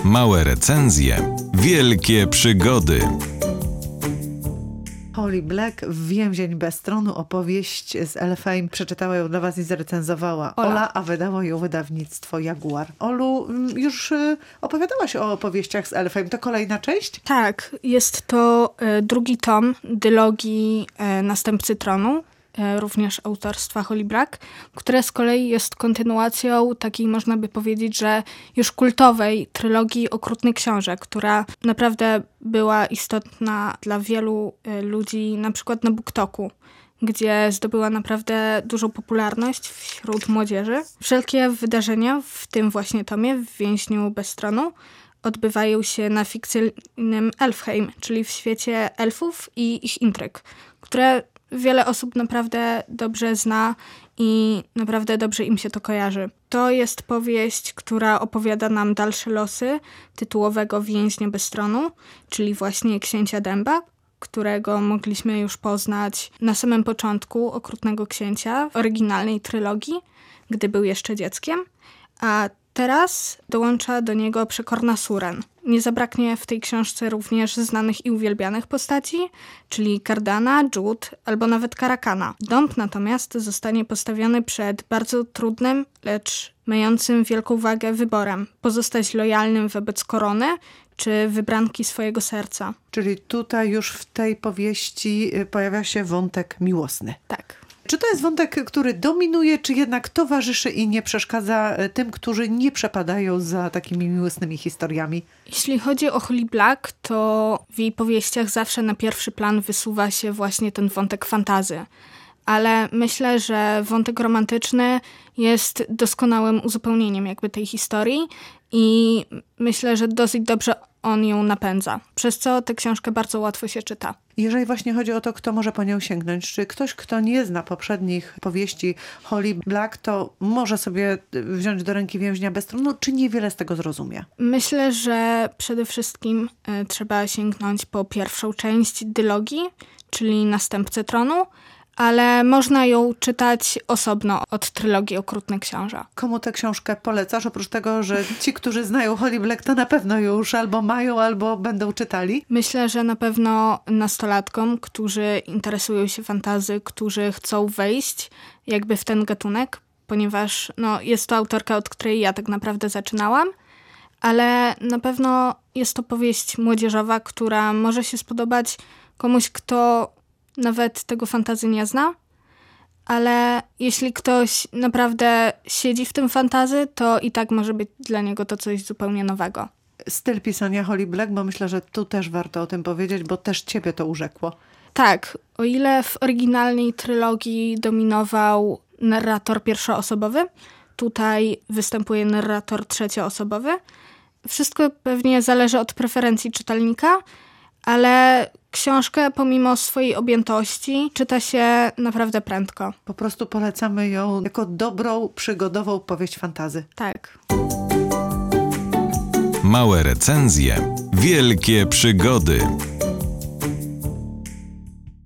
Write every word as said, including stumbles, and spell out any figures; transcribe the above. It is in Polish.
Małe recenzje, wielkie przygody. Holly Black, Więzień bez tronu, opowieść z Elfheim. Przeczytała ją dla was i zrecenzowała Ola, Ola a wydało ją wydawnictwo Jaguar. Olu, już opowiadałaś o opowieściach z Elfheim. To kolejna część? Tak, jest to e, drugi tom dylogii e, Następcy Tronu, e, również autorstwa Holly Black, które z kolei jest kontynuacją takiej, można by powiedzieć, że już kultowej trylogii Okrutny Książę, która naprawdę była istotna dla wielu e, ludzi, na przykład na BookToku, gdzie zdobyła naprawdę dużą popularność wśród młodzieży. Wszelkie wydarzenia w tym właśnie tomie, w Więźniu bez tronu, odbywają się na fikcyjnym Elfheim, czyli w świecie elfów i ich intryg, które wiele osób naprawdę dobrze zna i naprawdę dobrze im się to kojarzy. To jest powieść, która opowiada nam dalsze losy tytułowego Więźnia bez tronu, czyli właśnie księcia Dęba, którego mogliśmy już poznać na samym początku Okrutnego Księcia w oryginalnej trylogii, gdy był jeszcze dzieckiem, a teraz dołącza do niego przekorna Suren. Nie zabraknie w tej książce również znanych i uwielbianych postaci, czyli Cardana, Jud albo nawet Karakana. Dąb natomiast zostanie postawiony przed bardzo trudnym, lecz mającym wielką wagę wyborem. Pozostać lojalnym wobec korony, czy wybranki swojego serca. Czyli tutaj już w tej powieści pojawia się wątek miłosny. Tak. Czy to jest wątek, który dominuje, czy jednak towarzyszy i nie przeszkadza tym, którzy nie przepadają za takimi miłosnymi historiami? Jeśli chodzi o Holly Black, to w jej powieściach zawsze na pierwszy plan wysuwa się właśnie ten wątek fantazy. Ale myślę, że wątek romantyczny jest doskonałym uzupełnieniem jakby tej historii i myślę, że dosyć dobrze on ją napędza, przez co tę książkę bardzo łatwo się czyta. Jeżeli właśnie chodzi o to, kto może po nią sięgnąć, czy ktoś, kto nie zna poprzednich powieści Holly Black, to może sobie wziąć do ręki Więźnia bez tronu, czy niewiele z tego zrozumie? Myślę, że przede wszystkim y, trzeba sięgnąć po pierwszą część dylogii, czyli Następcę Tronu, ale można ją czytać osobno od trylogii Okrutny Książę. Komu tę książkę polecasz? Oprócz tego, że ci, którzy znają Holly Black, to na pewno już albo mają, albo będą czytali. Myślę, że na pewno nastolatkom, którzy interesują się fantasy, którzy chcą wejść jakby w ten gatunek, ponieważ no, jest to autorka, od której ja tak naprawdę zaczynałam, ale na pewno jest to powieść młodzieżowa, która może się spodobać komuś, kto nawet tego fantasy nie zna, ale jeśli ktoś naprawdę siedzi w tym fantasy, to i tak może być dla niego to coś zupełnie nowego. Styl pisania Holly Black, bo myślę, że tu też warto o tym powiedzieć, bo też ciebie to urzekło. Tak, o ile w oryginalnej trylogii dominował narrator pierwszoosobowy, tutaj występuje narrator trzecioosobowy. Wszystko pewnie zależy od preferencji czytelnika, ale książkę pomimo swojej objętości czyta się naprawdę prędko. Po prostu polecamy ją jako dobrą, przygodową powieść fantasy. Tak. Małe recenzje, wielkie przygody.